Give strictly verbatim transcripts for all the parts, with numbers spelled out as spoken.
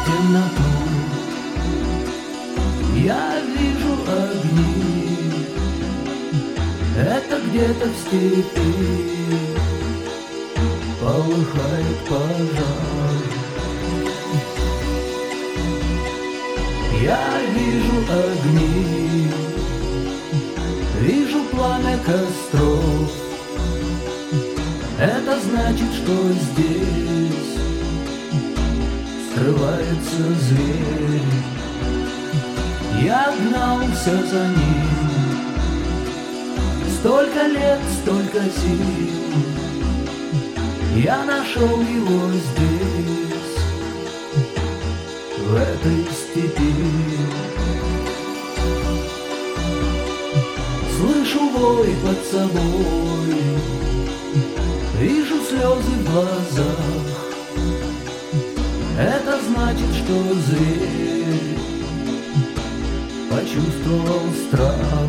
в темноту, я вижу огни. Это где-то в степи полыхает пожар. Я вижу огни, вижу пламя костров. Это значит, что здесь скрывается зверь. Я гнался за ним столько лет, столько сил. Я нашел его здесь, в этой степи. Слышу вой под собой, вижу слезы в глазах. Это значит, что зверь почувствовал страх.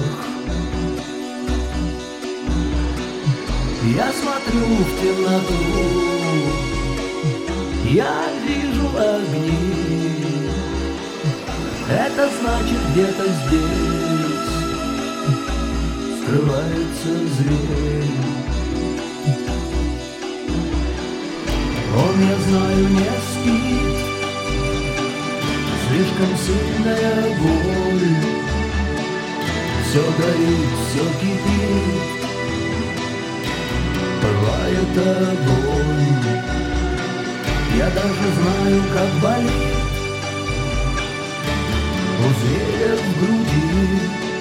Я смотрю в темноту, я вижу огни. Это значит, где-то здесь скрывается зверь. Он, я знаю, не спит, слишком сильная боль. Все горит, все кипит, пылает огонь. Я даже знаю, как болит у зверя в груди.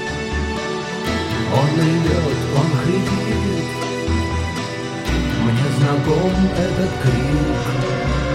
Он ревет, он хрипит, мне знаком этот крик.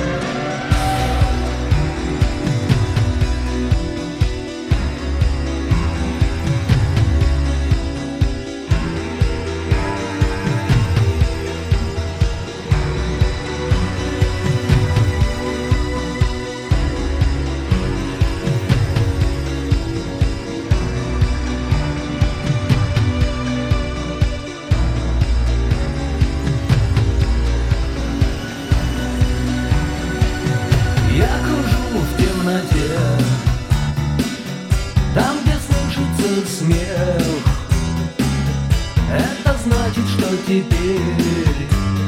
Там, где слышится смех, это значит, что теперь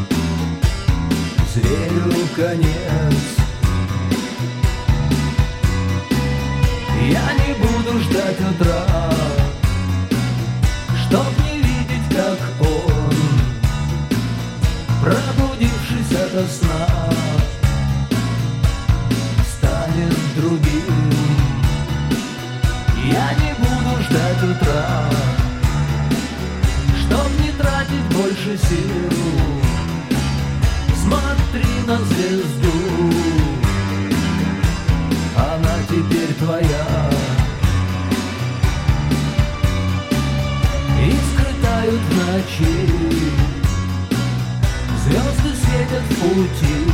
зверю конец. Я не буду ждать утра, чтоб не видеть, как он, пробудившись ото сна, станет другим. Я не буду ждать утра, чтоб не тратить больше сил. Смотри на звезду, она теперь твоя. Искры тают в ночи, звезды светят в пути.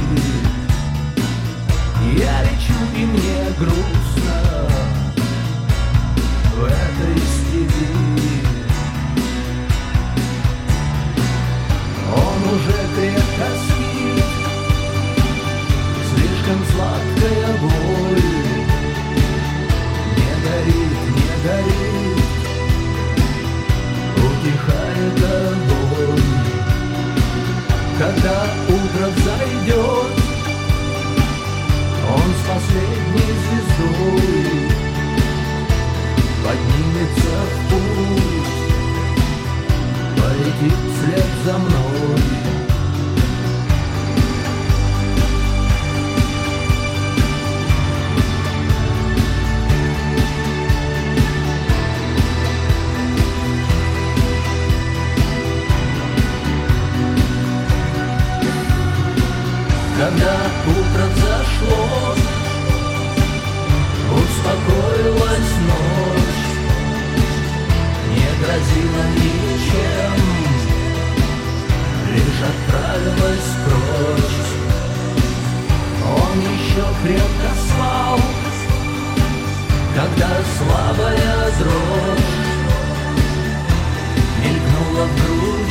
Я лечу, и мне грустно в этой степи. Он уже крепко спит, слишком сладкая боль. Не горит, не горит, утихает огонь. Когда утро взойдет, он с последней звездой поднимется в путь, полетит вслед за мной. Когда утро взошло, успокоилась ночь, не грозила ничем, лишь отправилась прочь. Он еще крепко спал, когда слабая дрожь мелькнула в груди.